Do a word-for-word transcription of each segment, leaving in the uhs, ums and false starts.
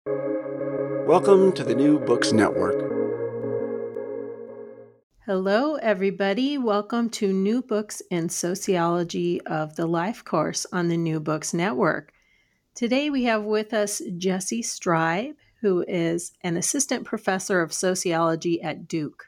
Welcome to the New Books Network. Hello, everybody. Welcome to New Books in Sociology of the Life course on the New Books Network. Today we have with us Jessie Stribe, who is an assistant professor of sociology at Duke.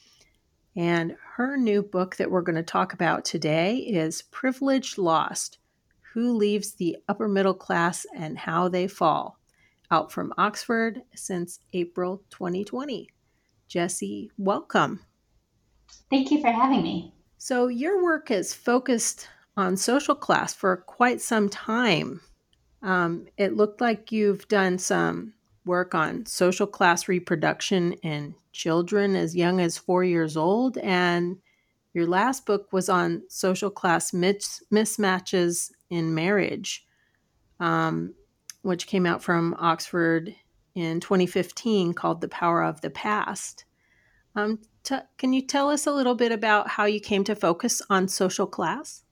And her new book that we're going to talk about today is Privilege Lost: Who Leaves the Upper Middle Class and How They Fall, out from Oxford since April twenty twenty. Jessie, welcome. Thank you for having me. So your work has focused on social class for quite some time. Um, it looked like you've done some work on social class reproduction in children as young as four years old, and your last book was on social class mis- mismatches in marriage, um, which came out from Oxford in twenty fifteen, called The Power of the Past. Um, t- can you tell us a little bit about how you came to focus on social class?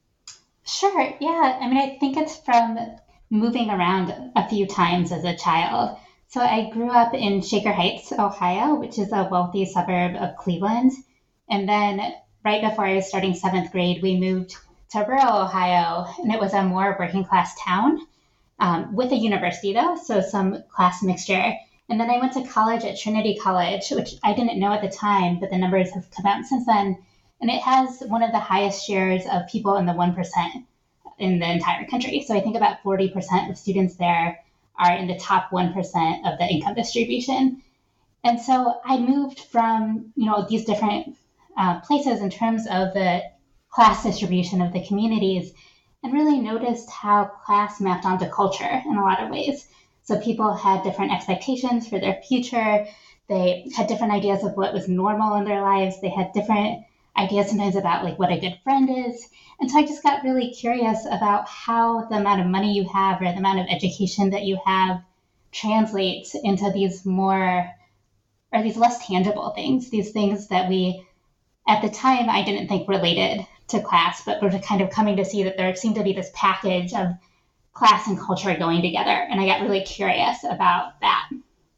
Sure, yeah. I mean, I think it's from moving around a few times as a child. So I grew up in Shaker Heights, Ohio, which is a wealthy suburb of Cleveland. And then right before I was starting seventh grade, we moved to rural Ohio, and it was a more working class town um, with a university, though, so some class mixture. And then I went to college at Trinity College, which I didn't know at the time, but the numbers have come out since then. And it has one of the highest shares of people in the one percent in the entire country. So I think about forty percent of students there are in the top one percent of the income distribution. And so I moved from, you know, these different uh, places in terms of the class distribution of the communities, and really noticed how class mapped onto culture in a lot of ways. So people had different expectations for their future. They had different ideas of what was normal in their lives. They had different ideas sometimes about like what a good friend is. And so I just got really curious about how the amount of money you have or the amount of education that you have translates into these more or these less tangible things, these things that we at the time I didn't think related to class, but we're kind of coming to see that there seemed to be this package of class and culture going together. And I got really curious about that.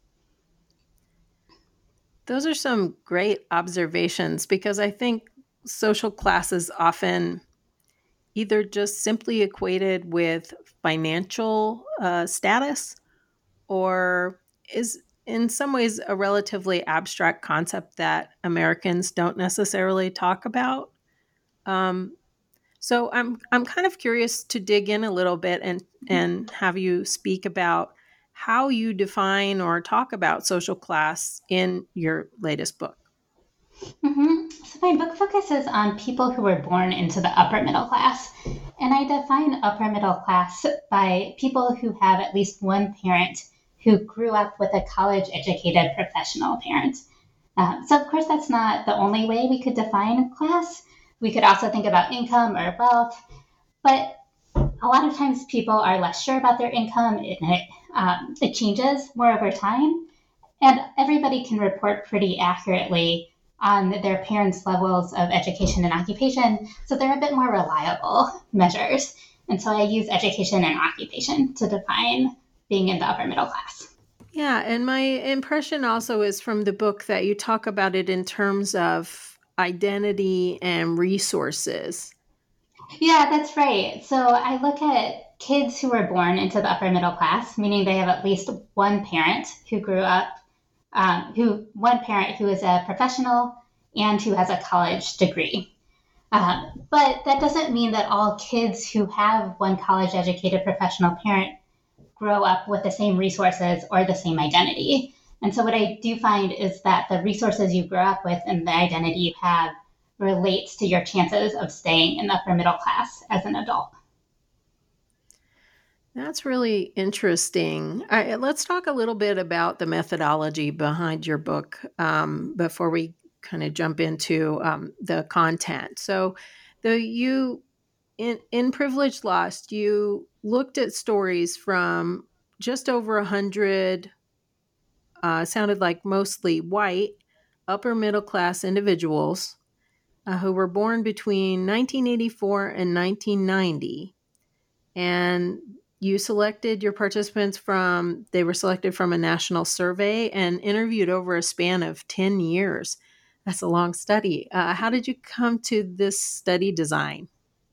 Those are some great observations, because I think social class is often either just simply equated with financial uh, status, or is in some ways a relatively abstract concept that Americans don't necessarily talk about. Um, so I'm I'm kind of curious to dig in a little bit and and have you speak about how you define or talk about social class in your latest book. Mm-hmm. So my book focuses on people who were born into the upper middle class. And I define upper middle class by people who have at least one parent who grew up with a college educated professional parent. Um, so, of course, that's not the only way we could define class. We could also think about income or wealth. But a lot of times people are less sure about their income, and it, um, it changes more over time. And everybody can report pretty accurately on their parents' levels of education and occupation. So they're a bit more reliable measures. And so I use education and occupation to define being in the upper middle class. Yeah, and my impression also is from the book that you talk about it in terms of identity and resources. Yeah, that's right. So I look at kids who were born into the upper middle class, meaning they have at least one parent who grew up, um, who one parent who is a professional and who has a college degree. Um, but that doesn't mean that all kids who have one college educated professional parent grow up with the same resources or the same identity. And so what I do find is that the resources you grow up with and the identity you have relates to your chances of staying in the upper middle class as an adult. That's really interesting. I, let's talk a little bit about the methodology behind your book um, before we kind of jump into um, the content. So, the you in in Privilege Lost, you looked at stories from just over a hundred. Uh, sounded like mostly white, upper middle class individuals uh, who were born between nineteen eighty-four and nineteen ninety. And you selected your participants from, they were selected from a national survey and interviewed over a span of ten years. That's a long study. Uh, how did you come to this study design?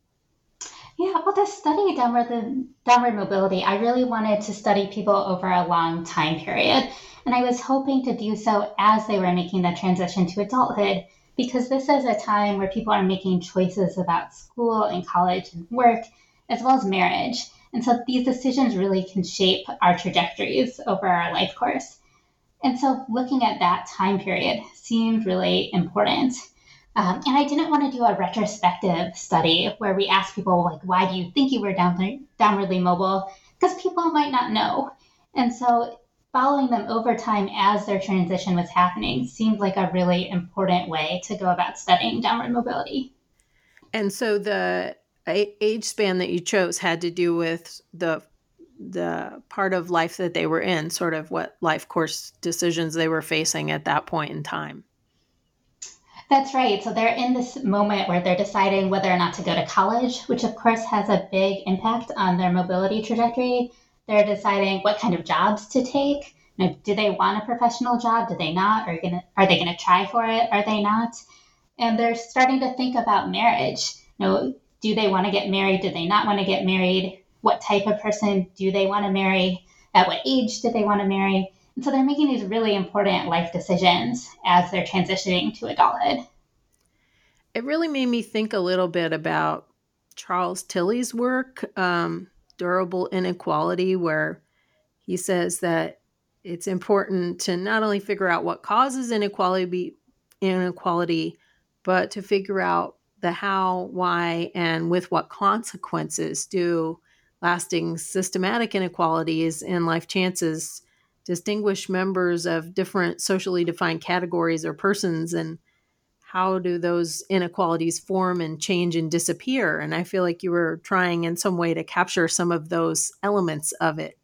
Yeah, well, the study downward, downward mobility, I really wanted to study people over a long time period. And I was hoping to do so as they were making the transition to adulthood, because this is a time where people are making choices about school and college and work, as well as marriage. And so these decisions really can shape our trajectories over our life course. And so looking at that time period seemed really important. Um, and I didn't want to do a retrospective study where we ask people, like, why do you think you were down, downwardly mobile? Because people might not know. And so following them over time as their transition was happening seemed like a really important way to go about studying downward mobility. And so the age span that you chose had to do with the the part of life that they were in, sort of what life course decisions they were facing at that point in time. That's right. So they're in this moment where they're deciding whether or not to go to college, which of course has a big impact on their mobility trajectory. They're deciding what kind of jobs to take. You know, do they want a professional job? Do they not? Are, gonna, are they going to try for it? Are they not? And they're starting to think about marriage. You know, do they want to get married? Do they not want to get married? What type of person do they want to marry? At what age do they want to marry? And so they're making these really important life decisions as they're transitioning to adulthood. It really made me think a little bit about Charles Tilley's work, um, Durable Inequality, where he says that it's important to not only figure out what causes inequality, inequality, but to figure out the how, why, and with what consequences do lasting systematic inequalities in life chances distinguish members of different socially defined categories or persons, and how do those inequalities form and change and disappear? And I feel like you were trying in some way to capture some of those elements of it,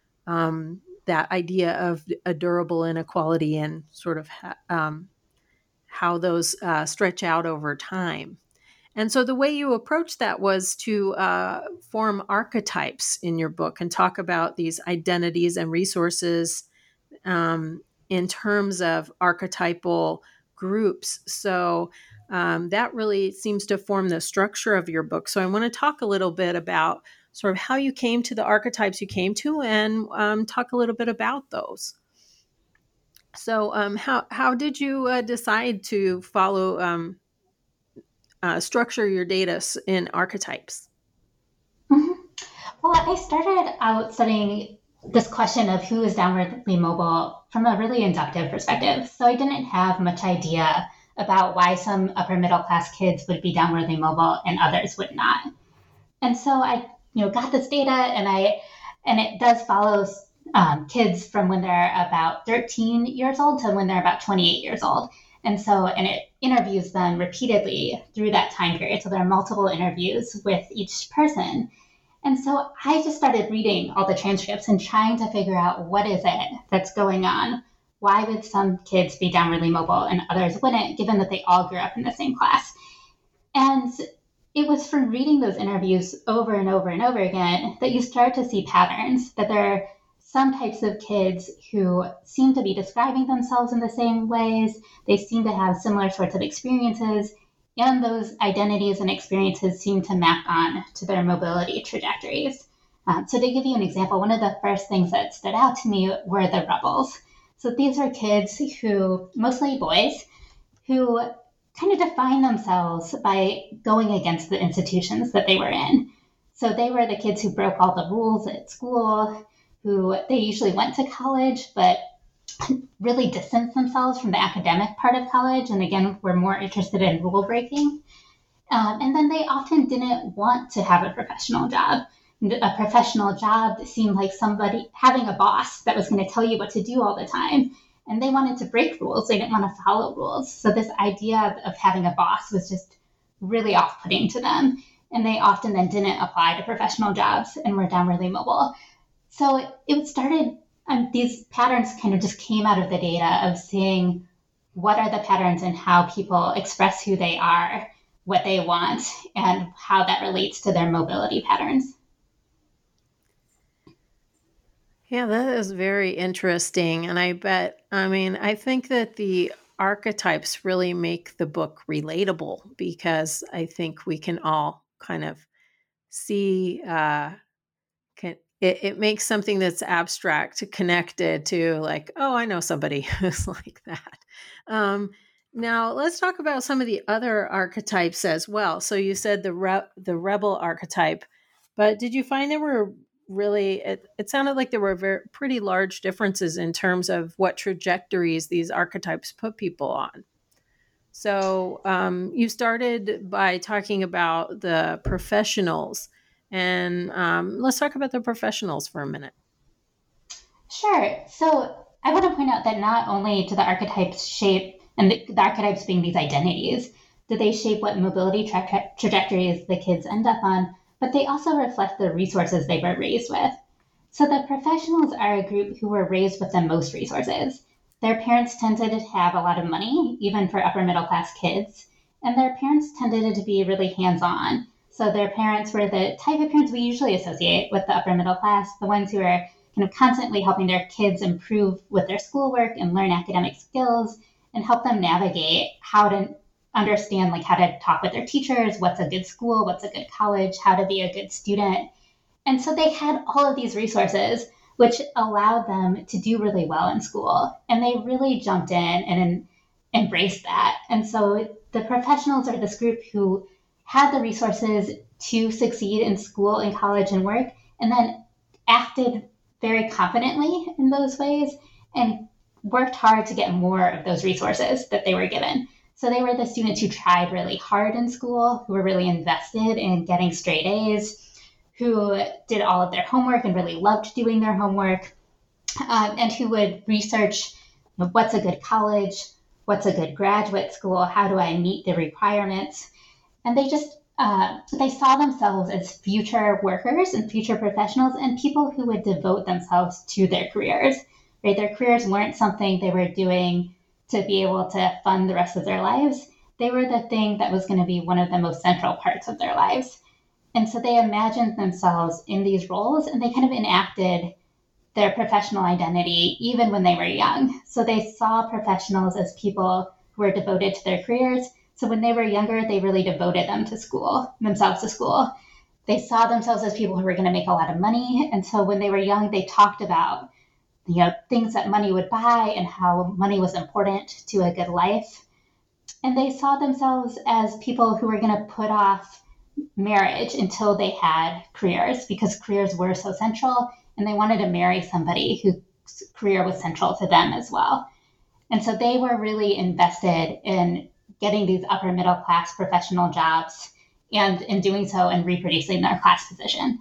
um, that idea of a durable inequality and sort of ha- um, how those uh, stretch out over time. And so the way you approached that was to uh, form archetypes in your book and talk about these identities and resources um, in terms of archetypal groups. So um, that really seems to form the structure of your book. So I want to talk a little bit about sort of how you came to the archetypes you came to, and um, talk a little bit about those. So um, how, how did you uh, decide to follow um, Uh, structure your data in archetypes? Mm-hmm. Well, I started out studying this question of who is downwardly mobile from a really inductive perspective. So I didn't have much idea about why some upper middle class kids would be downwardly mobile and others would not. And so I, you know, got this data, and I, and it does follow um, kids from when they're about thirteen years old to when they're about twenty-eight years old. And so, and it interviews them repeatedly through that time period. So there are multiple interviews with each person. And so I just started reading all the transcripts and trying to figure out what is it that's going on. Why would some kids be downwardly mobile and others wouldn't, given that they all grew up in the same class? And it was from reading those interviews over and over and over again that you start to see patterns, that there are some types of kids who seem to be describing themselves in the same ways. They seem to have similar sorts of experiences, and those identities and experiences seem to map on to their mobility trajectories. Um, so to give you an example, one of the first things that stood out to me were the rebels. So these are kids who, mostly boys, who kind of define themselves by going against the institutions that they were in. So they were the kids who broke all the rules at school, who they usually went to college, but really distanced themselves from the academic part of college. And again, were more interested in rule breaking. Um, and then they often didn't want to have a professional job. A professional job seemed like somebody having a boss that was going to tell you what to do all the time. And they wanted to break rules. They didn't want to follow rules. So this idea of, of having a boss was just really off-putting to them. And they often then didn't apply to professional jobs and were downwardly mobile. So it, it started, um, these patterns kind of just came out of the data of seeing what are the patterns and how people express who they are, what they want, and how that relates to their mobility patterns. Yeah, that is very interesting. And I bet, I mean, I think that the archetypes really make the book relatable because I think we can all kind of see, uh, can, it, it makes something that's abstract connected to, like, oh, I know somebody who's like that. Um, Now, let's talk about some of the other archetypes as well. So you said the re- the rebel archetype, but did you find there were really it, it sounded like there were very, pretty large differences in terms of what trajectories these archetypes put people on. So um, you started by talking about the professionals, and um, let's talk about the professionals for a minute. Sure. So I want to point out that not only do the archetypes shape, and the, the archetypes being these identities, do they shape what mobility tra- trajectories the kids end up on, but they also reflect the resources they were raised with. So the professionals are a group who were raised with the most resources. Their parents tended to have a lot of money, even for upper middle class kids, and their parents tended to be really hands on. So their parents were the type of parents we usually associate with the upper middle class, the ones who are kind of constantly helping their kids improve with their schoolwork and learn academic skills and help them navigate how to understand like how to talk with their teachers, what's a good school, what's a good college, how to be a good student. And so they had all of these resources, which allowed them to do really well in school. And they really jumped in and embraced that. And so the professionals are this group who had the resources to succeed in school and college and work, and then acted very confidently in those ways and worked hard to get more of those resources that they were given. So they were the students who tried really hard in school, who were really invested in getting straight A's, who did all of their homework and really loved doing their homework, um, and who would research, you know, what's a good college, what's a good graduate school, how do I meet the requirements. And they just uh, they saw themselves as future workers and future professionals and people who would devote themselves to their careers. Right? Their careers weren't something they were doing to be able to fund the rest of their lives. They were the thing that was going to be one of the most central parts of their lives. And so they imagined themselves in these roles and they kind of enacted their professional identity even when they were young. So they saw professionals as people who were devoted to their careers. So when they were younger, they really devoted them to school, themselves to school. They saw themselves as people who were going to make a lot of money. And so when they were young, they talked about, you know, things that money would buy and how money was important to a good life. And they saw themselves as people who were going to put off marriage until they had careers because careers were so central, and they wanted to marry somebody whose career was central to them as well. And so they were really invested in getting these upper middle class professional jobs and in doing so and reproducing their class position.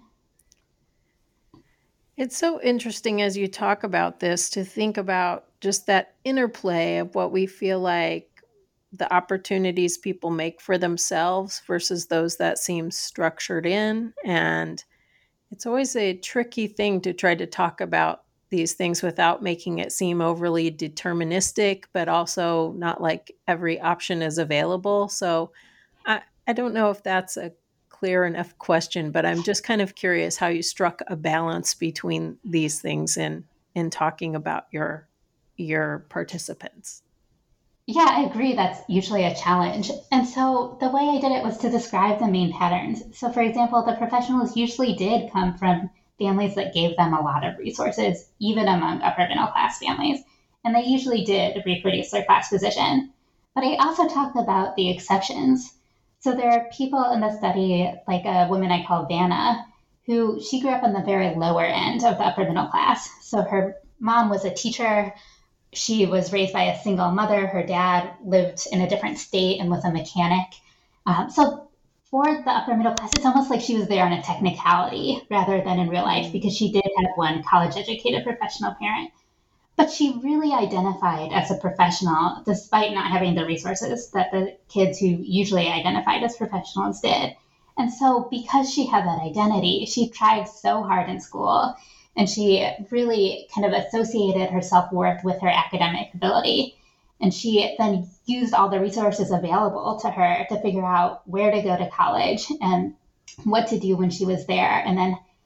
It's so interesting as you talk about this to think about just that interplay of what we feel like the opportunities people make for themselves versus those that seem structured in. And it's always a tricky thing to try to talk about these things without making it seem overly deterministic, but also not like every option is available. So I, I don't know if that's a clear enough question, but I'm just kind of curious how you struck a balance between these things in in talking about your your participants. Yeah, I agree. That's usually a challenge. And so the way I did it was to describe the main patterns. So, for example, the professionals usually did come from families that gave them a lot of resources, even among upper middle class families. And they usually did reproduce their class position. But I also talked about the exceptions. So there are people in the study, like a woman I call Vanna, who she grew up on the very lower end of the upper middle class. So her mom was a teacher. She was raised by a single mother. Her dad lived in a different state and was a mechanic. Um, so for the upper middle class, it's almost like she was there on a technicality rather than in real life because she did have one college educated professional parent. But she really identified as a professional despite not having the resources that the kids who usually identified as professionals did. And so because she had that identity, she tried so hard in school and she really kind of associated her self-worth with her academic ability. And she then used all the resources available to her to figure out where to go to college and what to do when she was there. And then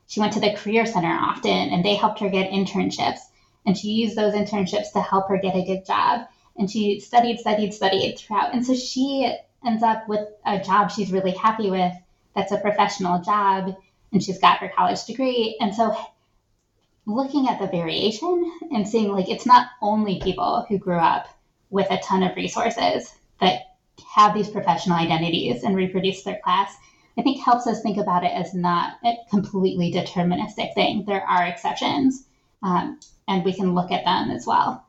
she went to the Career Center often, and they helped her get internships. And she used those internships to help her get a good job. And she studied, studied, studied throughout. And so she ends up with a job she's really happy with that's a professional job, and she's got her college degree. And so looking at the variation and seeing like it's not only people who grew up with a ton of resources that have these professional identities and reproduce their class, I think helps us think about it as not a completely deterministic thing. There are exceptions, um, and we can look at them as well.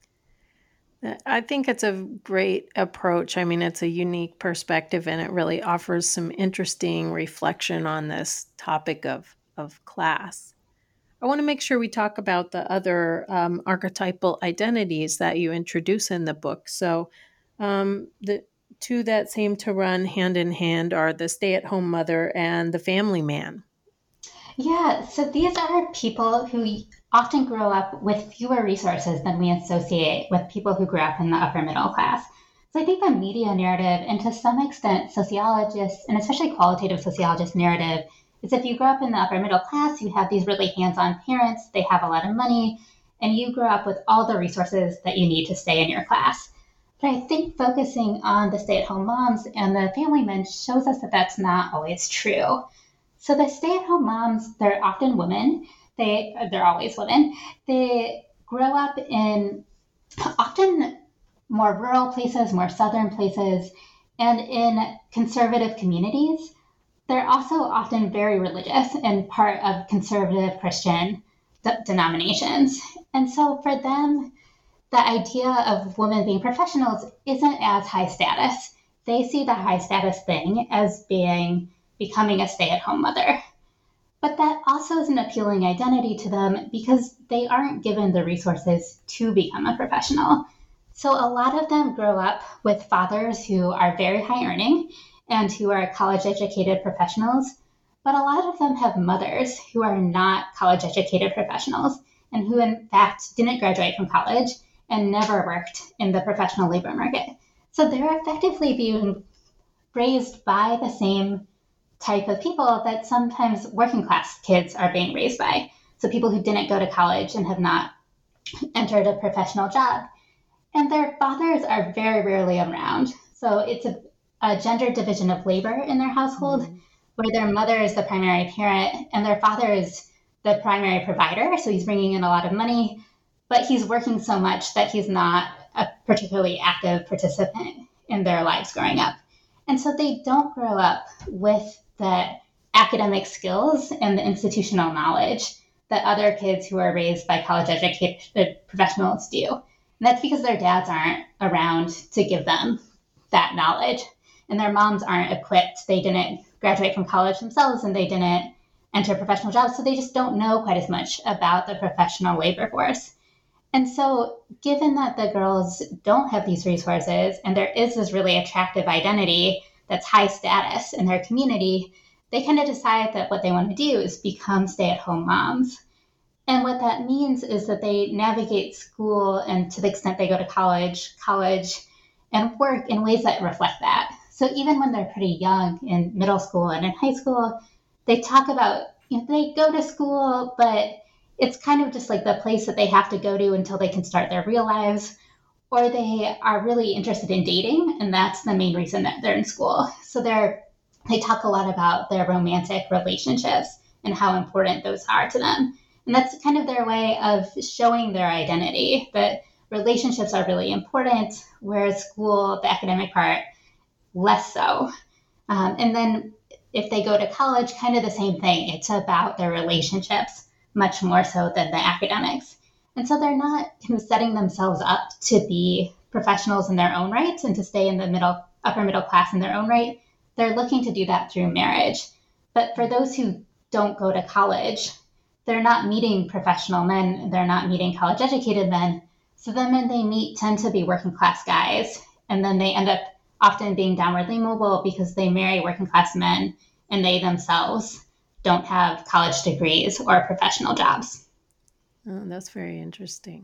I think it's a great approach. I mean, it's a unique perspective, and it really offers some interesting reflection on this topic of, of class. I want to make sure we talk about the other um, archetypal identities that you introduce in the book. So um, the two that seem to run hand in hand are the stay-at-home mother and the family man. Yeah, so these are people who often grow up with fewer resources than we associate with people who grew up in the upper middle class. So I think the media narrative, and to some extent sociologists, and especially qualitative sociologists' narrative, is if you grow up in the upper middle class, you have these really hands-on parents, they have a lot of money, and you grow up with all the resources that you need to stay in your class. But I think focusing on the stay-at-home moms and the family men shows us that that's not always true. So the stay-at-home moms, they're often women. They, they're always women. They grow up in often more rural places, more southern places, and in conservative communities. They're also often very religious and part of conservative Christian de- denominations. And so for them, the idea of women being professionals isn't as high status. They see the high status thing as being becoming a stay-at-home mother. But that also is an appealing identity to them because they aren't given the resources to become a professional. So a lot of them grow up with fathers who are very high earning and who are college educated professionals. But a lot of them have mothers who are not college educated professionals and who in fact didn't graduate from college and never worked in the professional labor market. So they're effectively being raised by the same type of people that sometimes working class kids are being raised by. So people who didn't go to college and have not entered a professional job. And their fathers are very rarely around. So it's a, a gender division of labor in their household, mm-hmm. where their mother is the primary parent and their father is the primary provider. So he's bringing in a lot of money, but he's working so much that he's not a particularly active participant in their lives growing up. And so they don't grow up with the academic skills and the institutional knowledge that other kids who are raised by college educated professionals do. And that's because their dads aren't around to give them that knowledge. And their moms aren't equipped. They didn't graduate from college themselves and they didn't enter professional jobs. So they just don't know quite as much about the professional labor force. And so given that the girls don't have these resources and there is this really attractive identity that's high status in their community, they kind of decide that what they want to do is become stay-at-home moms. And what that means is that they navigate school and to the extent they go to college, college and work in ways that reflect that. So even when they're pretty young in middle school and in high school, they talk about, you know, they go to school, but it's kind of just like the place that they have to go to until they can start their real lives, or they are really interested in dating, and that's the main reason that they're in school. So they're they talk a lot about their romantic relationships and how important those are to them. And that's kind of their way of showing their identity, that relationships are really important, whereas school, the academic part, less so. Um, and then if they go to college, kind of the same thing. It's about their relationships much more so than the academics. And so they're not kind of setting themselves up to be professionals in their own right and to stay in the middle, upper middle class in their own right. They're looking to do that through marriage. But for those who don't go to college, they're not meeting professional men. They're not meeting college educated men. So the men they meet tend to be working class guys. And then they end up often being downwardly mobile because they marry working class men and they themselves don't have college degrees or professional jobs. Oh, that's very interesting.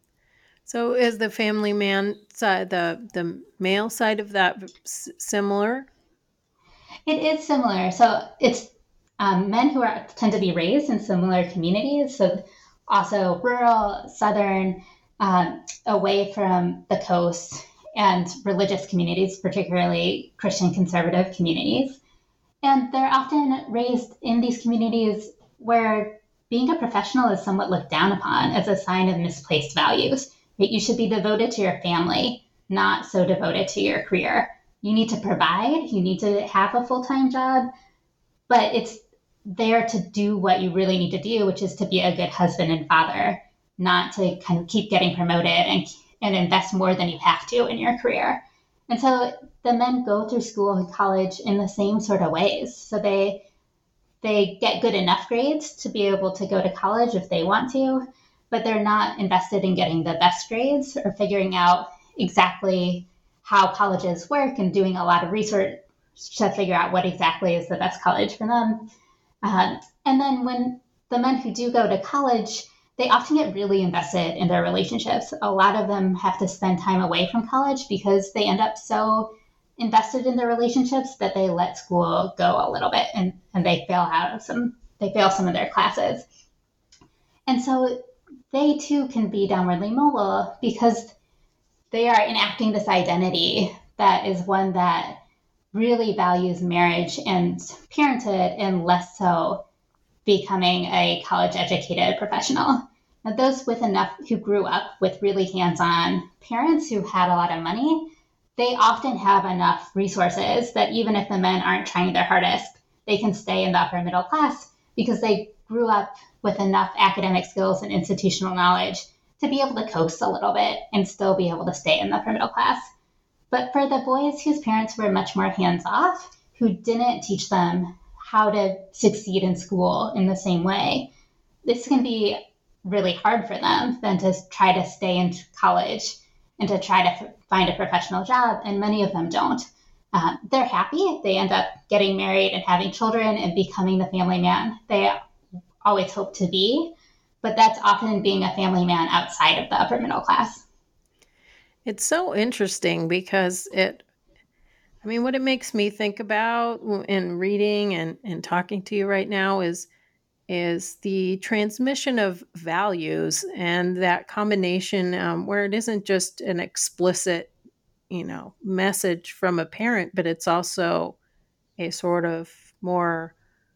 So is the family man side, the, the male side of that s- similar? It is similar. So it's um, men who are tend to be raised in similar communities, so also rural, southern, um, away from the coast, and religious communities, particularly Christian conservative communities. And they're often raised in these communities where being a professional is somewhat looked down upon as a sign of misplaced values. Right? You should be devoted to your family, not so devoted to your career. You need to provide, you need to have a full-time job, but it's there to do what you really need to do, which is to be a good husband and father, not to kind of keep getting promoted and, and invest more than you have to in your career. And so the men go through school and college in the same sort of ways. So they they get good enough grades to be able to go to college if they want to, but they're not invested in getting the best grades or figuring out exactly how colleges work and doing a lot of research to figure out what exactly is the best college for them. Um, and then when the men who do go to college, they often get really invested in their relationships. A lot of them have to spend time away from college because they end up so invested in their relationships that they let school go a little bit and, and they fail out of some, they fail some of their classes. And so they too can be downwardly mobile because they are enacting this identity that is one that really values marriage and parenthood and less so becoming a college educated professional. Now, those with enough who grew up with really hands-on parents who had a lot of money, they often have enough resources that even if the men aren't trying their hardest, they can stay in the upper middle class because they grew up with enough academic skills and institutional knowledge to be able to coast a little bit and still be able to stay in the upper middle class. But for the boys whose parents were much more hands-off, who didn't teach them how to succeed in school in the same way, this can be really hard for them than to try to stay in college and to try to f- find a professional job. And many of them don't. Uh, they're happy. They end up getting married and having children and becoming the family man they always hope to be. But that's often being a family man outside of the upper middle class. It's so interesting because it, I mean, what it makes me think about in reading and, and talking to you right now is, is the transmission of values and that combination um, where it isn't just an explicit, you know, message from a parent, but it's also a sort of more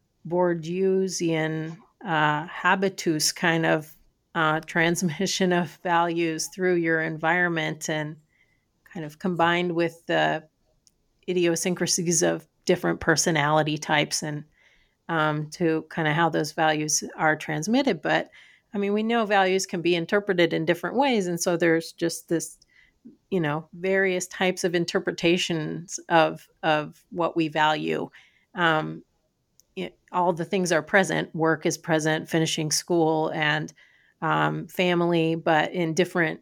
Bourdieusian uh, habitus kind of uh, transmission of values through your environment and kind of combined with the idiosyncrasies of different personality types and um, to kind of how those values are transmitted. But I mean, we know values can be interpreted in different ways. And so there's just this, you know, various types of interpretations of, of what we value. Um, it, all the things are present. Work is present, finishing school and um, family, but in different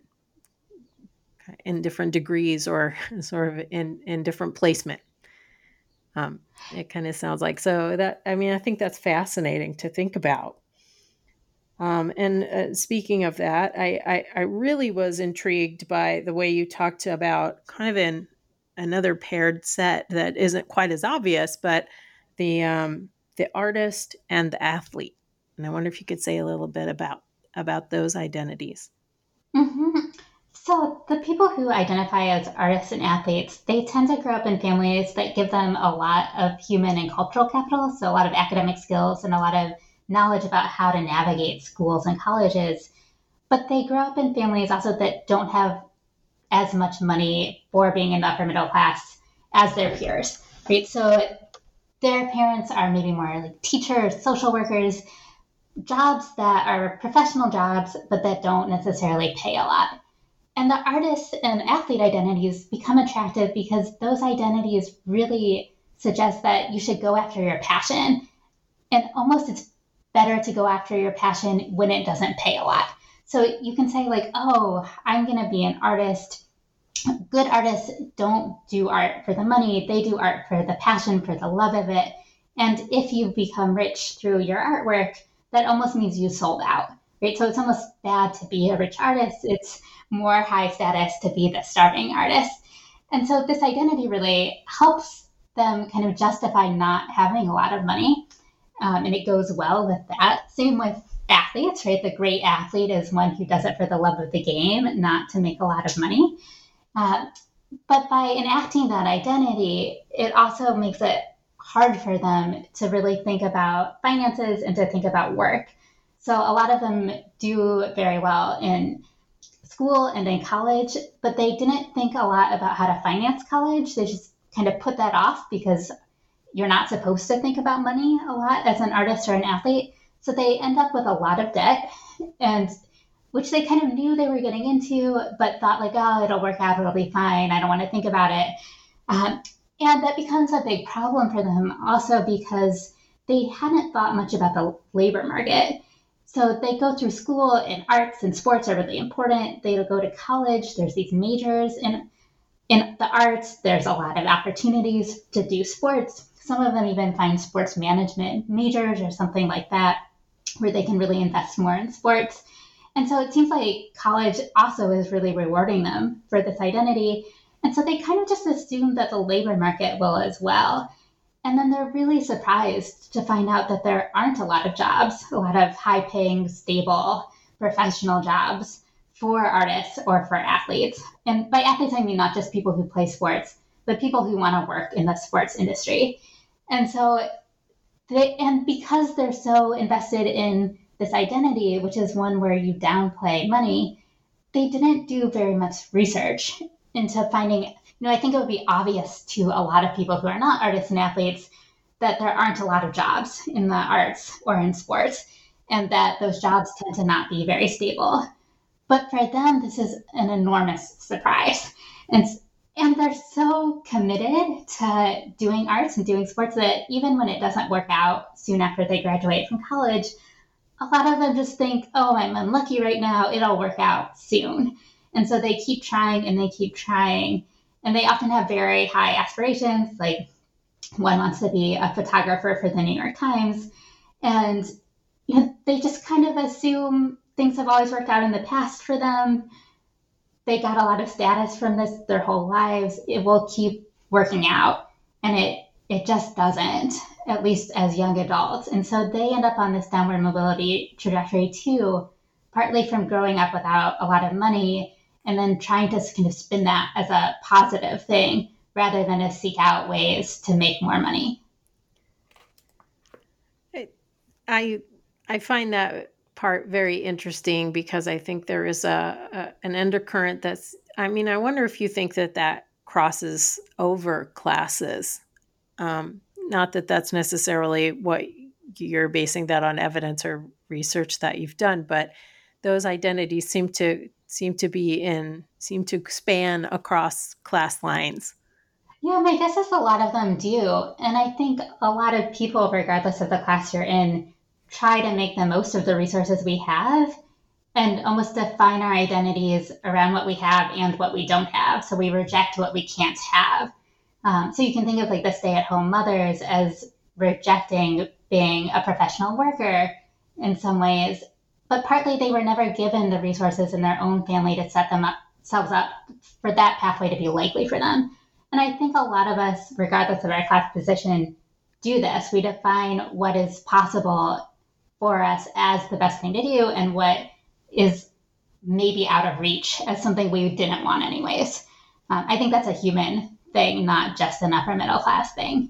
in different degrees or sort of in, in different placement. Um, it kind of sounds like, so that, I mean, I think that's fascinating to think about. Um, and uh, speaking of that, I, I, I really was intrigued by the way you talked about kind of in another paired set that isn't quite as obvious, but the, um, the artist and the athlete. And I wonder if you could say a little bit about, about those identities. Mm-hmm. So the people who identify as artists and athletes, they tend to grow up in families that give them a lot of human and cultural capital, so a lot of academic skills and a lot of knowledge about how to navigate schools and colleges. But they grow up in families also that don't have as much money for being in the upper middle class as their peers, right? So their parents are maybe more like teachers, social workers, jobs that are professional jobs, but that don't necessarily pay a lot. And the artist and athlete identities become attractive because those identities really suggest that you should go after your passion. And almost it's better to go after your passion when it doesn't pay a lot. So you can say like, oh, I'm going to be an artist. Good artists don't do art for the money. They do art for the passion, for the love of it. And if you become rich through your artwork, that almost means you sold out, right? So it's almost bad to be a rich artist. It's more high status to be the starving artist. And so this identity really helps them kind of justify not having a lot of money. um, and it goes well with that. Same with athletes, right? The great athlete is one who does it for the love of the game, not to make a lot of money. Uh, but by enacting that identity, it also makes it hard for them to really think about finances and to think about work. So a lot of them do very well in school and in college, but they didn't think a lot about how to finance college. They just kind of put that off because you're not supposed to think about money a lot as an artist or an athlete. So they end up with a lot of debt, and which they kind of knew they were getting into, but thought like, oh, it'll work out, it'll be fine, I don't want to think about it. Um, and that becomes a big problem for them also because they hadn't thought much about the labor market. So they go through school and arts and sports are really important. They go to college, there's these majors in, in the arts, there's a lot of opportunities to do sports. Some of them even find sports management majors or something like that, where they can really invest more in sports. And so it seems like college also is really rewarding them for this identity. And so they kind of just assume that the labor market will as well. And then they're really surprised to find out that there aren't a lot of jobs, a lot of high-paying, stable, professional jobs for artists or for athletes. And by athletes, I mean not just people who play sports, but people who want to work in the sports industry. And so they, and because they're so invested in this identity, which is one where you downplay money, they didn't do very much research into finding, you know, I think it would be obvious to a lot of people who are not artists and athletes that there aren't a lot of jobs in the arts or in sports, and that those jobs tend to not be very stable. But for them, this is an enormous surprise. And And they're so committed to doing arts and doing sports that even when it doesn't work out soon after they graduate from college, a lot of them just think, oh, I'm unlucky right now, it'll work out soon. And so they keep trying and they keep trying. And they often have very high aspirations, like one wants to be a photographer for the New York Times. And you know, they just kind of assume things have always worked out in the past for them. They got a lot of status from this their whole lives. It will keep working out. And it it just doesn't, at least as young adults. And so they end up on this downward mobility trajectory too, partly from growing up without a lot of money and then trying to kind of spin that as a positive thing rather than to seek out ways to make more money. I I find that part very interesting because I think there is a, a an undercurrent that's, I mean, I wonder if you think that that crosses over classes. Um, not that that's necessarily what you're basing that on evidence or research that you've done, but those identities seem to seem to be in, seem to span across class lines. Yeah, my guess is a lot of them do. And I think a lot of people, regardless of the class you're in, try to make the most of the resources we have and almost define our identities around what we have and what we don't have. So we reject what we can't have. Um, so you can think of like the stay-at-home mothers as rejecting being a professional worker in some ways, but partly they were never given the resources in their own family to set themselves up for that pathway to be likely for them. And I think a lot of us, regardless of our class position, do this. We define what is possible for us as the best thing to do and what is maybe out of reach as something we didn't want anyways. Um, I think that's a human thing, not just an upper middle class thing.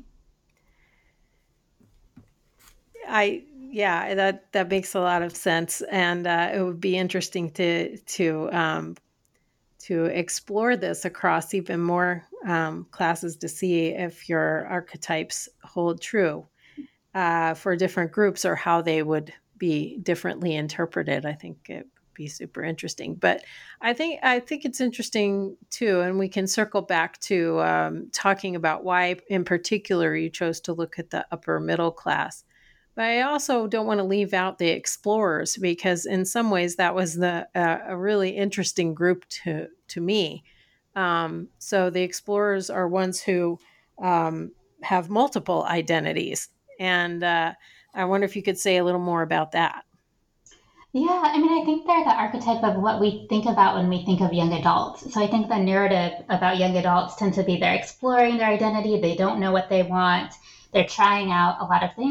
I yeah, that that makes a lot of sense, and uh, it would be interesting to to um, to explore this across even more um, classes to see if your archetypes hold true uh, for different groups or how they would be differently interpreted. I think it would be super interesting. But I think I think it's interesting too, and we can circle back to um, talking about why in particular you chose to look at the upper middle class. But I also don't want to leave out the explorers, because in some ways that was the uh, a really interesting group to to me. Um, so the explorers are ones who um, have multiple identities, and uh, I wonder if you could say a little more about that. Yeah, I mean, I think they're the archetype of what we think about when we think of young adults. So I think the narrative about young adults tends to be they're exploring their identity, they don't know what they want, they're trying out a lot of things.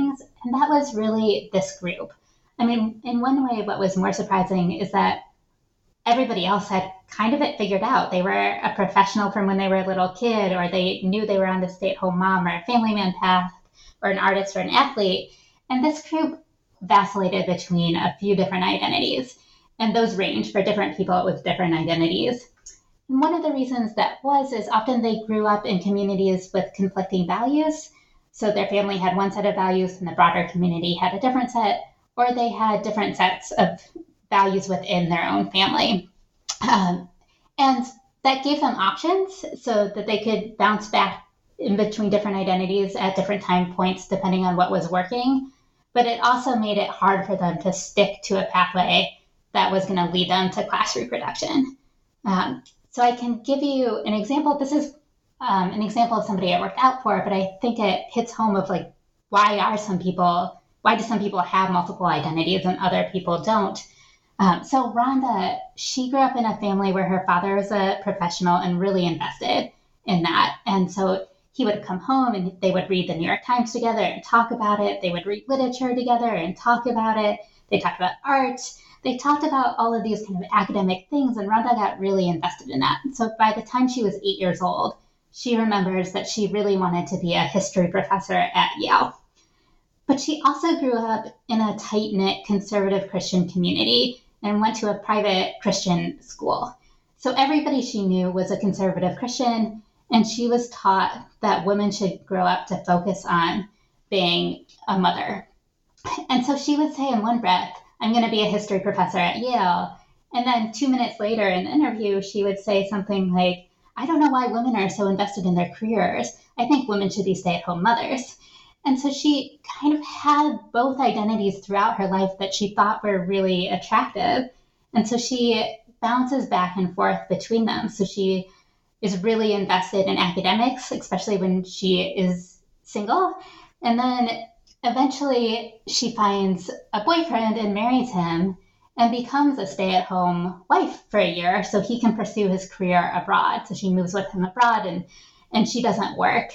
And that was really this group. I mean, in one way, what was more surprising is that everybody else had kind of it figured out. They were a professional from when they were a little kid, or they knew they were on the stay-at-home mom or a family man path, or an artist or an athlete. And this group vacillated between a few different identities. And those range for different people with different identities. And one of the reasons that was is often they grew up in communities with conflicting values. So their family had one set of values and the broader community had a different set, or they had different sets of values within their own family. Um, and that gave them options so that they could bounce back in between different identities at different time points, depending on what was working. But it also made it hard for them to stick to a pathway that was going to lead them to class reproduction. Um, so I can give you an example. This is um, an example of somebody I worked out for, but I think it hits home of like, why are some people, why do some people have multiple identities and other people don't? Um, so Rhonda, she grew up in a family where her father was a professional and really invested in that. And so he would come home and they would read the New York Times together and talk about it. They would read literature together and talk about it. They talked about art. They talked about all of these kind of academic things, and Rhonda got really invested in that. So by the time she was eight years old, she remembers that she really wanted to be a history professor at Yale. But she also grew up in a tight-knit conservative Christian community and went to a private Christian school. So everybody she knew was a conservative Christian, and she was taught that women should grow up to focus on being a mother. And so she would say in one breath, I'm going to be a history professor at Yale. And then two minutes later in the interview, she would say something like, I don't know why women are so invested in their careers. I think women should be stay-at-home mothers. And so she kind of had both identities throughout her life that she thought were really attractive. And so she bounces back and forth between them. So she is really invested in academics, especially when she is single. And then eventually she finds a boyfriend and marries him and becomes a stay-at-home wife for a year so he can pursue his career abroad. So she moves with him abroad and, and she doesn't work.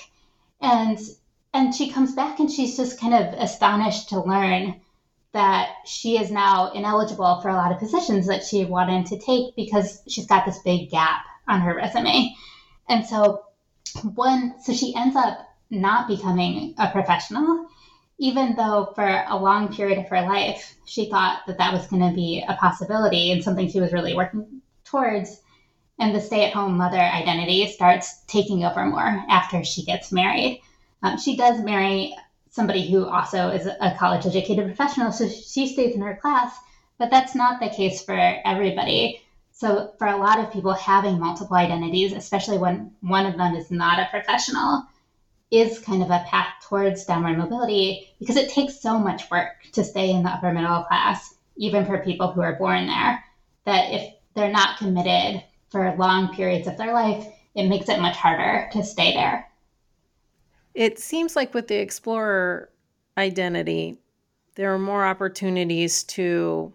And And she comes back and she's just kind of astonished to learn that she is now ineligible for a lot of positions that she wanted to take because she's got this big gap on her resume. And so one, so she ends up not becoming a professional, even though for a long period of her life, she thought that that was going to be a possibility and something she was really working towards. And the stay-at-home mother identity starts taking over more after she gets married. Um, she does marry somebody who also is a college-educated professional, so she stays in her class, but that's not the case for everybody. So for a lot of people, having multiple identities, especially when one of them is not a professional, is kind of a path towards downward mobility because it takes so much work to stay in the upper middle class, even for people who are born there, that if they're not committed for long periods of their life, it makes it much harder to stay there. It seems like with the explorer identity, there are more opportunities to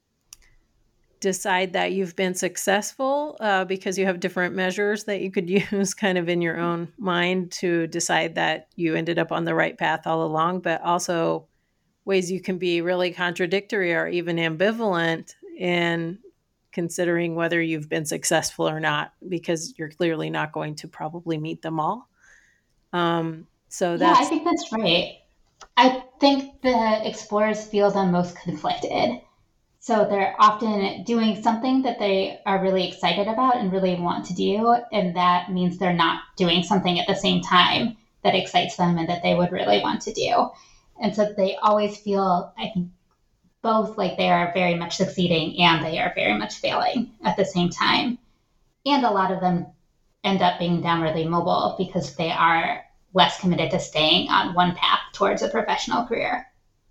decide that you've been successful uh, because you have different measures that you could use kind of in your own mind to decide that you ended up on the right path all along, but also ways you can be really contradictory or even ambivalent in considering whether you've been successful or not, because you're clearly not going to probably meet them all. Um, so that's... Yeah, I think that's right. I think the explorers feel the most conflicted. So they're often doing something that they are really excited about and really want to do. And that means they're not doing something at the same time that excites them and that they would really want to do. And so they always feel, I think, both like they are very much succeeding and they are very much failing at the same time. And a lot of them end up being downwardly mobile because they are less committed to staying on one path towards a professional career.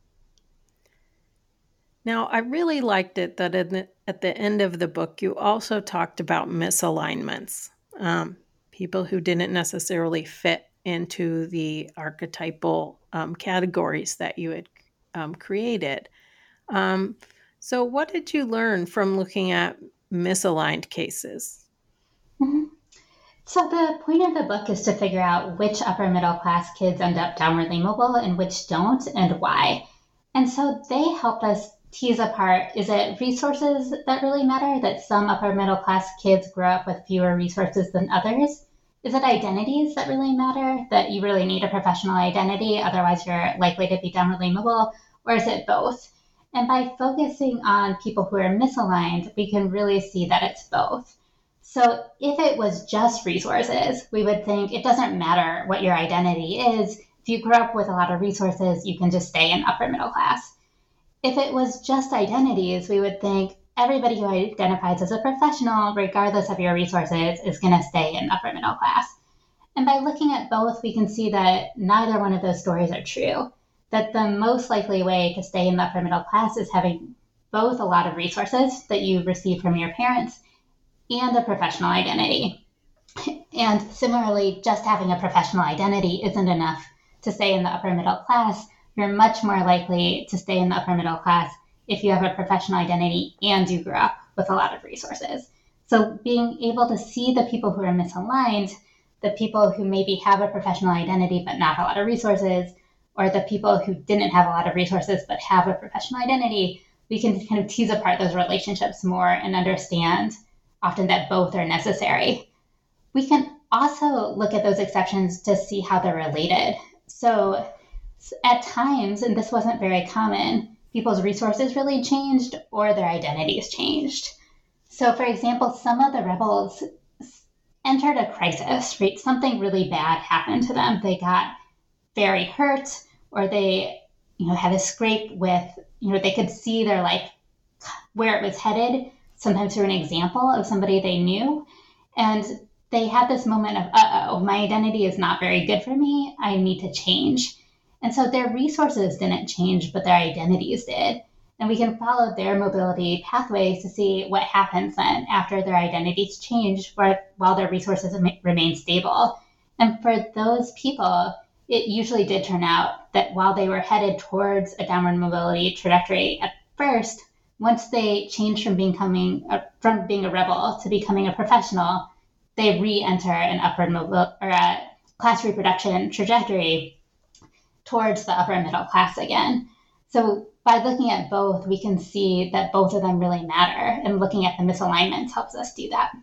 Now, I really liked it that in the, at the end of the book, you also talked about misalignments, um, people who didn't necessarily fit into the archetypal um, categories that you had um, created. Um, so what did you learn from looking at misaligned cases? Mm-hmm. So the point of the book is to figure out which upper middle class kids end up downwardly mobile and which don't, and why. And so they helped us tease apart, is it resources that really matter, that some upper middle class kids grow up with fewer resources than others? Is it identities that really matter, that you really need a professional identity, otherwise you're likely to be downwardly mobile? Or is it both? And by focusing on people who are misaligned, we can really see that it's both. So if it was just resources, we would think it doesn't matter what your identity is. If you grew up with a lot of resources, you can just stay in upper middle class. If it was just identities, we would think everybody who identifies as a professional, regardless of your resources, is going to stay in upper middle class. And by looking at both, we can see that neither one of those stories are true. That the most likely way to stay in the upper middle class is having both a lot of resources that you receive from your parents and a professional identity. And similarly, just having a professional identity isn't enough to stay in the upper middle class. You're much more likely to stay in the upper middle class if you have a professional identity and you grew up with a lot of resources. So being able to see the people who are misaligned, the people who maybe have a professional identity but not a lot of resources, or the people who didn't have a lot of resources but have a professional identity, we can kind of tease apart those relationships more and understand often that both are necessary. We can also look at those exceptions to see how they're related. So at times, and this wasn't very common, people's resources really changed or their identities changed. So for example, some of the rebels entered a crisis, right? Something really bad happened to them. They got very hurt, or they, you know, had a scrape with, you know, they could see their life, where it was headed, sometimes through an example of somebody they knew. And they had this moment of, uh-oh, my identity is not very good for me. I need to change. And so their resources didn't change, but their identities did. And we can follow their mobility pathways to see what happens then after their identities change while their resources remain stable. And for those people, it usually did turn out that while they were headed towards a downward mobility trajectory at first, once they changed from becoming a, from being a rebel to becoming a professional, they re-enter an upward mobile or a class reproduction trajectory towards the upper middle class again. So by looking at both, we can see that both of them really matter, and looking at the misalignments helps us do that.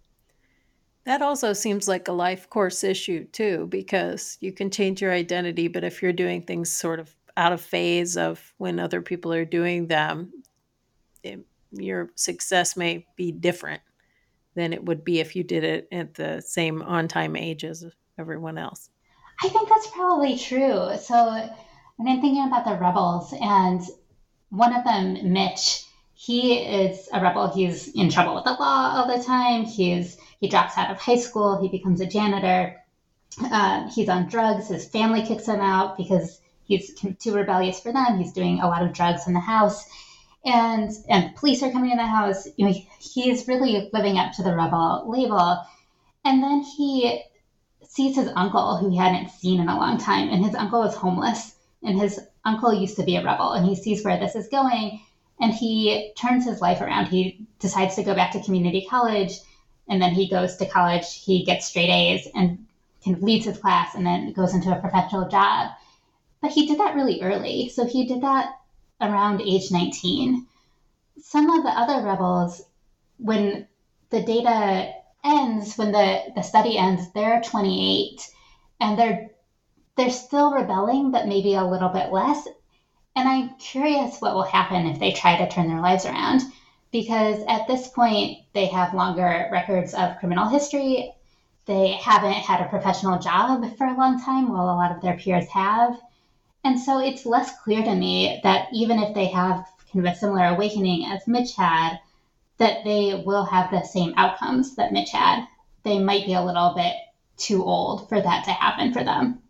That also seems like a life course issue too, because you can change your identity, but if you're doing things sort of out of phase of when other people are doing them, it, your success may be different than it would be if you did it at the same on-time age as everyone else. I think that's probably true. So when I'm thinking about the rebels, and one of them, Mitch, he is a rebel. He's in trouble with the law all the time. He's he drops out of high school. He becomes a janitor. Uh, he's on drugs. His family kicks him out because he's too rebellious for them. He's doing a lot of drugs in the house. And and police are coming in the house. You know, he's really living up to the rebel label. And then he sees his uncle, who he hadn't seen in a long time, and his uncle is homeless. And his uncle used to be a rebel, and he sees where this is going, and he turns his life around. He decides to go back to community college, and then he goes to college. He gets straight A's and kind of leads his class, and then goes into a professional job. But he did that really early. So he did that around age nineteen. Some of the other rebels, when the data ends, when the, the study ends, they're twenty-eight, and they're they're still rebelling, but maybe a little bit less. And I'm curious what will happen if they try to turn their lives around, because at this point, they have longer records of criminal history. They haven't had a professional job for a long time, while a lot of their peers have. And so it's less clear to me that even if they have kind of a similar awakening as Mitch had, that they will have the same outcomes that Mitch had. They might be a little bit too old for that to happen for them.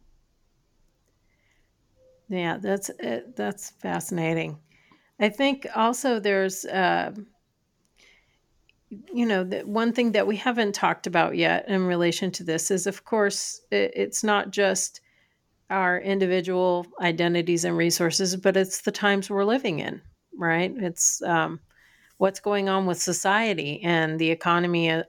Yeah, that's that's fascinating. I think also there's, uh, you know, the one thing that we haven't talked about yet in relation to this is, of course, it, it's not just our individual identities and resources, but it's the times we're living in, right? It's um, what's going on with society and the economy uh,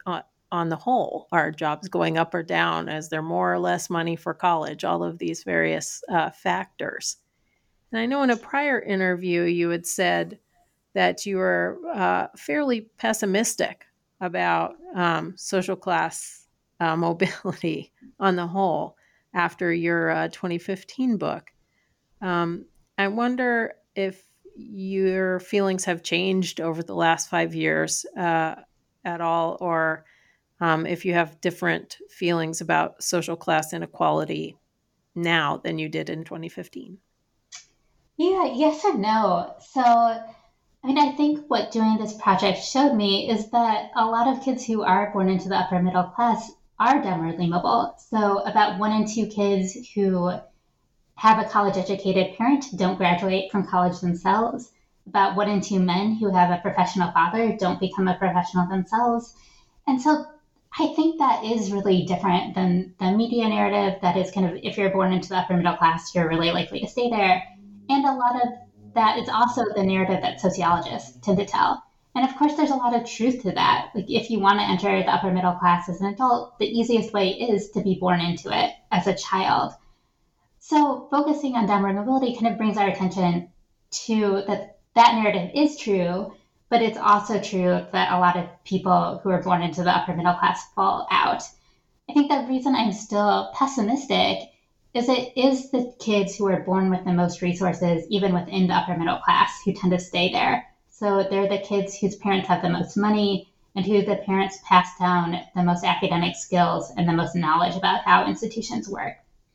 on the whole? Are jobs going up or down? Is there more or less money for college? All of these various uh, factors. And I know in a prior interview you had said that you were uh, fairly pessimistic about um, social class uh, mobility on the whole after your uh, twenty fifteen book. Um, I wonder if your feelings have changed over the last five years uh, at all, or um, if you have different feelings about social class inequality now than you did in twenty fifteen. Yeah, yes and no. So, I mean, I think what doing this project showed me is that a lot of kids who are born into the upper middle class are downwardly mobile. So, about one in two kids who have a college educated parent don't graduate from college themselves. About one in two men who have a professional father don't become a professional themselves. And so I think that is really different than the media narrative that is kind of, if you're born into the upper middle class, you're really likely to stay there. And a lot of that is also the narrative that sociologists tend to tell. And of course, there's a lot of truth to that. Like, if you want to enter the upper middle class as an adult, the easiest way is to be born into it as a child. So focusing on downward mobility kind of brings our attention to that that narrative is true, but it's also true that a lot of people who are born into the upper middle class fall out. I think the reason I'm still pessimistic is it is the kids who are born with the most resources, even within the upper middle class, who tend to stay there. So they're the kids whose parents have the most money and who the parents pass down the most academic skills and the most knowledge about how institutions work.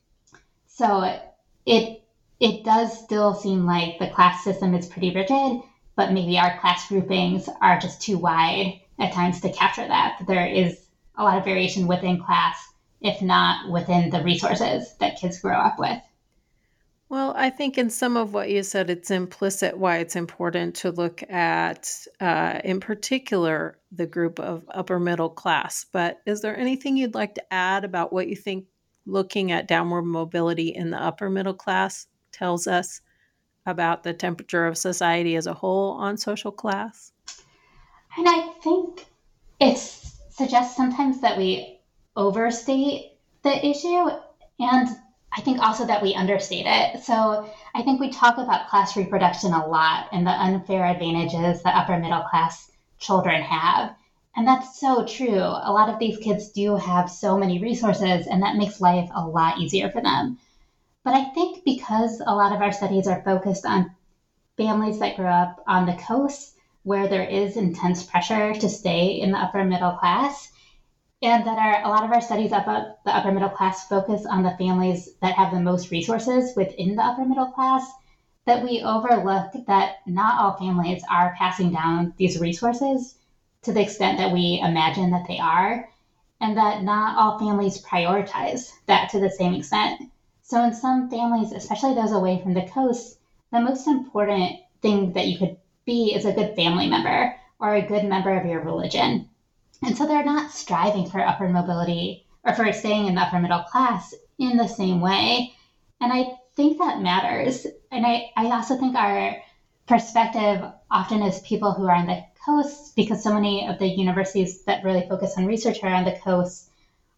So it it does still seem like the class system is pretty rigid, but maybe our class groupings are just too wide at times to capture that. That there is a lot of variation within class, if not within the resources that kids grow up with. Well, I think in some of what you said, it's implicit why it's important to look at, uh, in particular, the group of upper middle class. But is there anything you'd like to add about what you think looking at downward mobility in the upper middle class tells us about the temperature of society as a whole on social class? And I think it suggests sometimes that we overstate the issue, and I think also that we understate it. So I think we talk about class reproduction a lot and the unfair advantages that upper middle class children have. And that's so true. A lot of these kids do have so many resources, and that makes life a lot easier for them. But I think because a lot of our studies are focused on families that grow up on the coast, where there is intense pressure to stay in the upper middle class, and that our, a lot of our studies about the upper middle class focus on the families that have the most resources within the upper middle class, that we overlook that not all families are passing down these resources to the extent that we imagine that they are, and that not all families prioritize that to the same extent. So in some families, especially those away from the coast, the most important thing that you could be is a good family member or a good member of your religion. And so they're not striving for upper mobility or for staying in the upper middle class in the same way. And I think that matters. And I, I also think our perspective often is people who are on the coast, because so many of the universities that really focus on research are on the coast,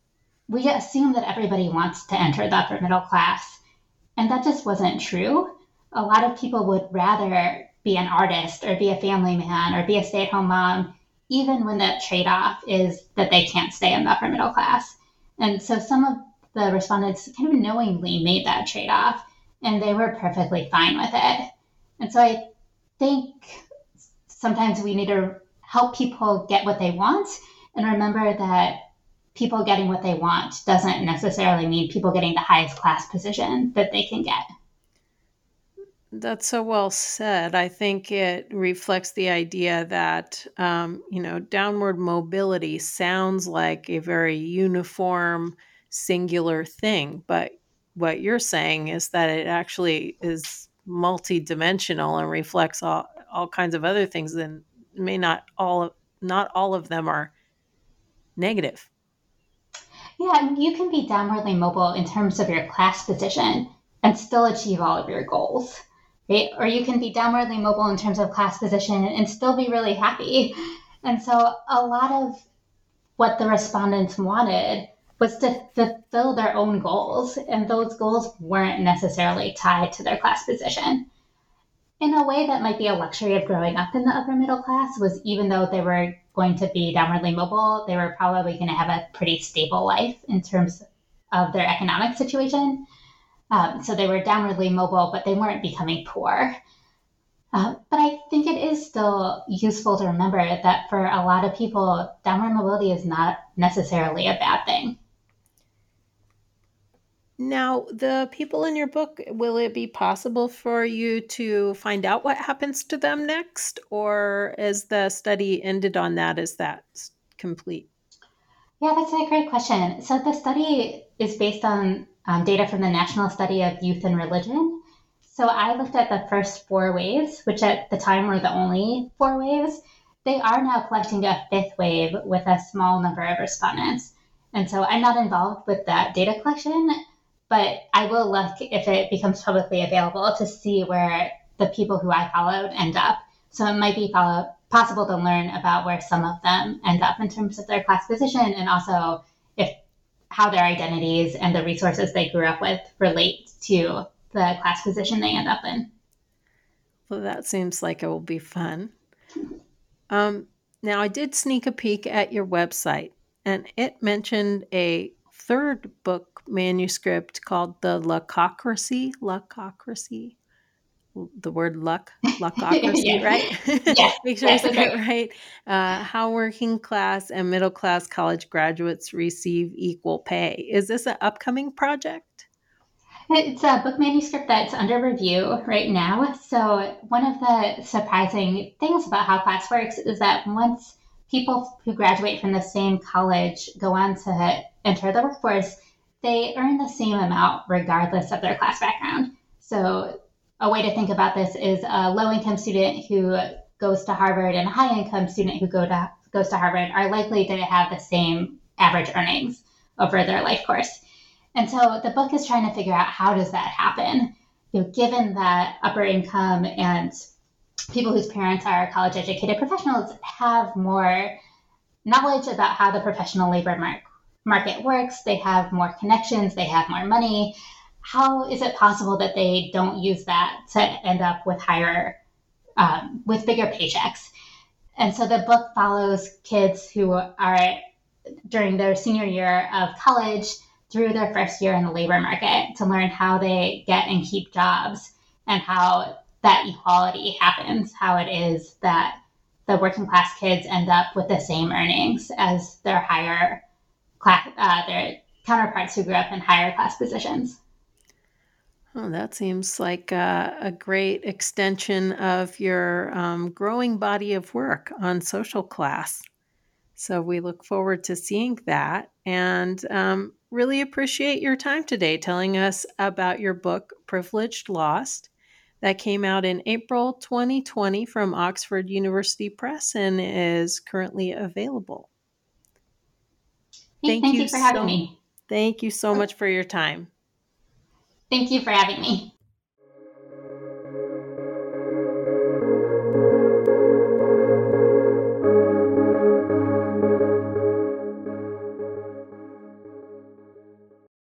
we assume that everybody wants to enter the upper middle class. And that just wasn't true. A lot of people would rather be an artist or be a family man or be a stay-at-home mom, even when that trade-off is that they can't stay in the upper middle class. And so some of the respondents kind of knowingly made that trade-off, and they were perfectly fine with it. And so I think sometimes we need to help people get what they want, and remember that people getting what they want doesn't necessarily mean people getting the highest class position that they can get. That's so well said. I think it reflects the idea that, um, you know, downward mobility sounds like a very uniform, singular thing. But what you're saying is that it actually is multidimensional and reflects all, all kinds of other things. And may not all, not all of them are negative. Yeah, I mean, you can be downwardly mobile in terms of your class position and still achieve all of your goals. Right? Or you can be downwardly mobile in terms of class position and still be really happy. And so a lot of what the respondents wanted was to fulfill their own goals, and those goals weren't necessarily tied to their class position. In a way, that might be a luxury of growing up in the upper middle class, was even though they were going to be downwardly mobile, they were probably going to have a pretty stable life in terms of their economic situation. Um, so they were downwardly mobile, but they weren't becoming poor. Uh, but I think it is still useful to remember that for a lot of people, downward mobility is not necessarily a bad thing. Now, the people in your book, will it be possible for you to find out what happens to them next? Or is the study ended on that? Is that complete? Yeah, that's a great question. So the study is based on um, data from the National Study of Youth and Religion. So I looked at the first four waves, which at the time were the only four waves. They are now collecting a fifth wave with a small number of respondents. And so I'm not involved with that data collection, but I will look if it becomes publicly available to see where the people who I followed end up. So it might be follow, possible to learn about where some of them end up in terms of their class position, and also if how their identities and the resources they grew up with relate to the class position they end up in. Well, that seems like it will be fun. Um, now, I did sneak a peek at your website, and it mentioned a third book manuscript called The Luckocracy. Luckocracy. The word luck, luckocracy, Yes. right? Yes. Make sure Yes, I say that's it right. Uh, how working class and middle class college graduates receive equal pay. Is this an upcoming project? It's a book manuscript that's under review right now. So one of the surprising things about how class works is that once people who graduate from the same college go on to enter the workforce, they earn the same amount regardless of their class background. So a way to think about this is a low-income student who goes to Harvard and a high-income student who go to, goes to Harvard are likely to have the same average earnings over their life course. And so the book is trying to figure out how does that happen, you know, given that upper income and people whose parents are college-educated professionals have more knowledge about how the professional labor mar- market works, they have more connections, they have more money. How is it possible that they don't use that to end up with higher, um, with bigger paychecks? And so the book follows kids who are during their senior year of college through their first year in the labor market to learn how they get and keep jobs and how that equality happens, how it is that the working class kids end up with the same earnings as their higher class, uh, their counterparts who grew up in higher class positions. Oh, that seems like a, a great extension of your um, growing body of work on social class. So we look forward to seeing that, and um, really appreciate your time today telling us about your book, Privileged Lost, that came out in April twenty twenty from Oxford University Press and is currently available. Hey, Thank thank you you for having so, me. thank you so much for your time. Thank you for having me.